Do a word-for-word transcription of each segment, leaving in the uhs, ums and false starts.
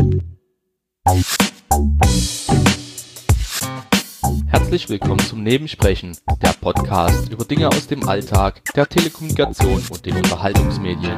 Herzlich willkommen zum Nebensprechen, der Podcast über Dinge aus dem Alltag, der Telekommunikation und den Unterhaltungsmedien.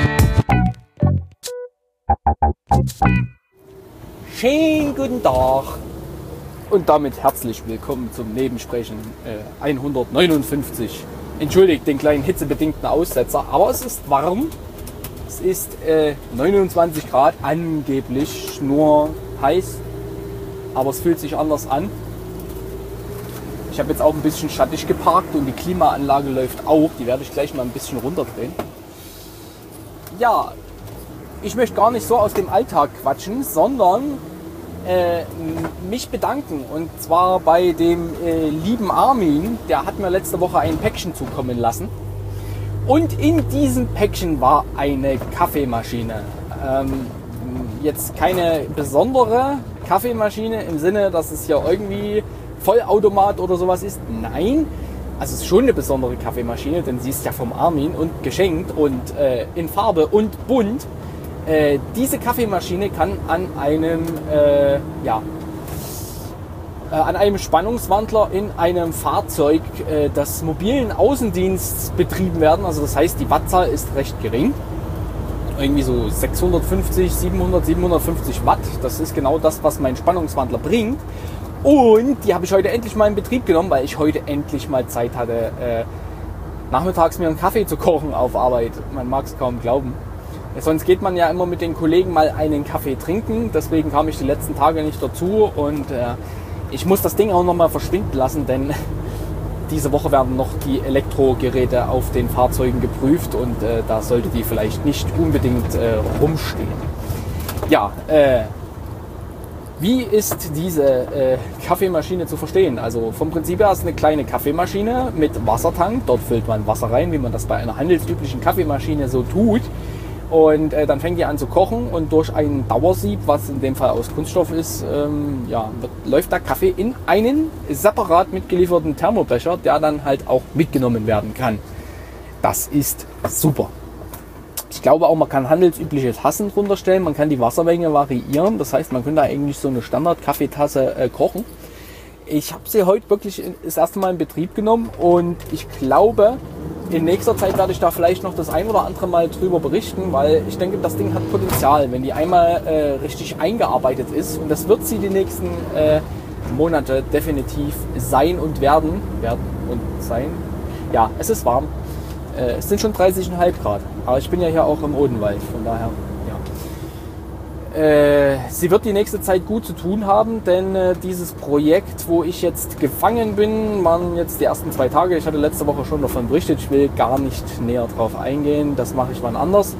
Schönen guten Tag und damit herzlich willkommen zum Nebensprechen äh, hundertneunundfünfzig. Entschuldigt den kleinen hitzebedingten Aussetzer, aber es ist warm. Es ist äh, neunundzwanzig Grad, angeblich nur heiß, aber es fühlt sich anders an. Ich habe jetzt auch ein bisschen schattig geparkt und die Klimaanlage läuft auch. Die werde ich gleich mal ein bisschen runterdrehen. Ja, ich möchte gar nicht so aus dem Alltag quatschen, sondern äh, mich bedanken. Und zwar bei dem äh, lieben Armin, der hat mir letzte Woche ein Päckchen zukommen lassen. Und in diesem Päckchen war eine Kaffeemaschine. Ähm, jetzt keine besondere Kaffeemaschine im Sinne, dass es hier irgendwie Vollautomat oder sowas ist. Nein, also es ist schon eine besondere Kaffeemaschine, denn sie ist ja vom Armin und geschenkt und äh, in Farbe und bunt. Äh, diese Kaffeemaschine kann an einem, äh, ja, äh, an einem Spannungswandler in einem Fahrzeug äh, des mobilen Außendienstes betrieben werden. Also das heißt, die Wattzahl ist recht gering. Irgendwie so sechshundertfünfzig, siebenhundert, siebenhundertfünfzig Watt. Das ist genau das, was mein Spannungswandler bringt. Und die habe ich heute endlich mal in Betrieb genommen, weil ich heute endlich mal Zeit hatte, äh, nachmittags mir einen Kaffee zu kochen auf Arbeit. Man mag es kaum glauben. Sonst geht man ja immer mit den Kollegen mal einen Kaffee trinken. Deswegen kam ich die letzten Tage nicht dazu. Und äh, ich muss das Ding auch nochmal verschwinden lassen, denn diese Woche werden noch die Elektrogeräte auf den Fahrzeugen geprüft. Und äh, da sollte die vielleicht nicht unbedingt äh, rumstehen. Ja, äh... Wie ist diese äh, Kaffeemaschine zu verstehen? Also vom Prinzip her ist es eine kleine Kaffeemaschine mit Wassertank. Dort füllt man Wasser rein, wie man das bei einer handelsüblichen Kaffeemaschine so tut. Und äh, dann fängt die an zu kochen und durch ein Dauersieb, was in dem Fall aus Kunststoff ist, ähm, ja, wird, läuft der Kaffee in einen separat mitgelieferten Thermobecher, der dann halt auch mitgenommen werden kann. Das ist super. Ich glaube auch, man kann handelsübliche Tassen drunter stellen, man kann die Wassermenge variieren. Das heißt, man könnte eigentlich so eine Standard-Kaffeetasse äh, kochen. Ich habe sie heute wirklich das erste Mal in Betrieb genommen und ich glaube, in nächster Zeit werde ich da vielleicht noch das ein oder andere Mal drüber berichten, weil ich denke, das Ding hat Potenzial, wenn die einmal äh, richtig eingearbeitet ist. Und das wird sie die nächsten äh, Monate definitiv sein und werden. Werden und sein. Ja, es ist warm. Es sind schon dreißig Komma fünf Grad, aber ich bin ja hier auch im Odenwald, von daher, ja. Äh, sie wird die nächste Zeit gut zu tun haben, denn äh, dieses Projekt, wo ich jetzt gefangen bin, waren jetzt die ersten zwei Tage. Ich hatte letzte Woche schon davon berichtet, ich will gar nicht näher drauf eingehen, das mache ich wann anders.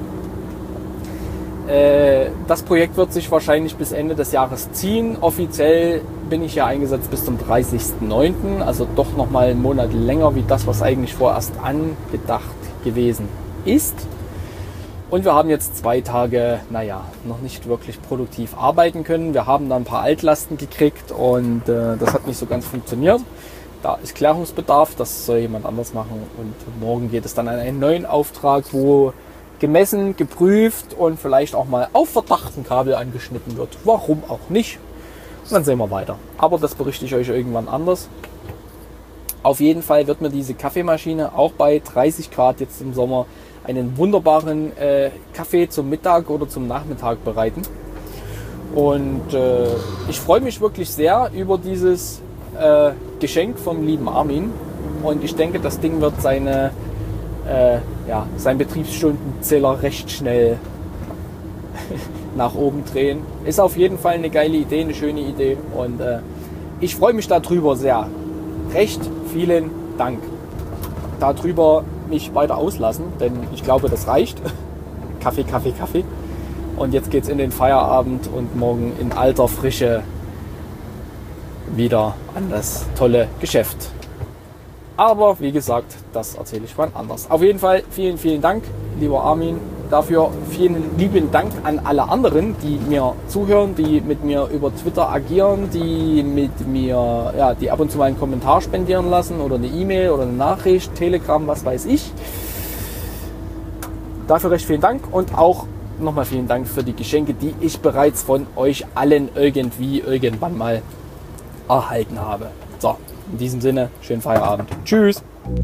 Äh, das Projekt wird sich wahrscheinlich bis Ende des Jahres ziehen. Offiziell bin ich ja eingesetzt bis zum dreißigsten neunten, also doch nochmal einen Monat länger wie das, was eigentlich vorerst angedacht gewesen ist. Und wir haben jetzt zwei Tage, naja, noch nicht wirklich produktiv arbeiten können. Wir haben da ein paar Altlasten gekriegt und äh, das hat nicht so ganz funktioniert. Da ist Klärungsbedarf, das soll jemand anders machen und morgen geht es dann an einen neuen Auftrag, wo gemessen, geprüft und vielleicht auch mal auf Verdacht ein Kabel angeschnitten wird. Warum auch nicht? Und dann sehen wir weiter. Aber das berichte ich euch irgendwann anders. Auf jeden Fall wird mir diese Kaffeemaschine auch bei dreißig Grad jetzt im Sommer einen wunderbaren äh, Kaffee zum Mittag oder zum Nachmittag bereiten. Und äh, ich freue mich wirklich sehr über dieses äh, Geschenk vom lieben Armin. Und ich denke, das Ding wird seine Äh, ja, seinen Betriebsstundenzähler recht schnell nach oben drehen. Ist auf jeden Fall eine geile Idee, eine schöne Idee und äh, ich freue mich darüber sehr. Recht vielen Dank. Darüber mich weiter auslassen, denn ich glaube, das reicht. Kaffee, Kaffee, Kaffee. Und jetzt geht's in den Feierabend und morgen in alter Frische wieder an das tolle Geschäft. Aber wie gesagt, das erzähle ich wann anders. Auf jeden Fall vielen, vielen Dank, lieber Armin, dafür. Vielen lieben Dank an alle anderen, die mir zuhören, die mit mir über Twitter agieren, die mit mir, ja, die ab und zu mal einen Kommentar spendieren lassen oder eine E-Mail oder eine Nachricht, Telegram, was weiß ich. Dafür recht vielen Dank und auch nochmal vielen Dank für die Geschenke, die ich bereits von euch allen irgendwie irgendwann mal erhalten habe. So, in diesem Sinne, schönen Feierabend. Tschüss!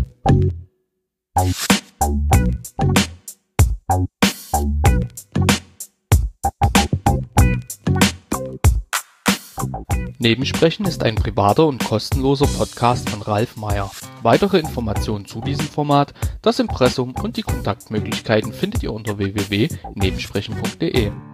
Nebensprechen ist ein privater und kostenloser Podcast von Ralf Meyer. Weitere Informationen zu diesem Format, das Impressum und die Kontaktmöglichkeiten findet ihr unter w w w punkt nebensprechen punkt de.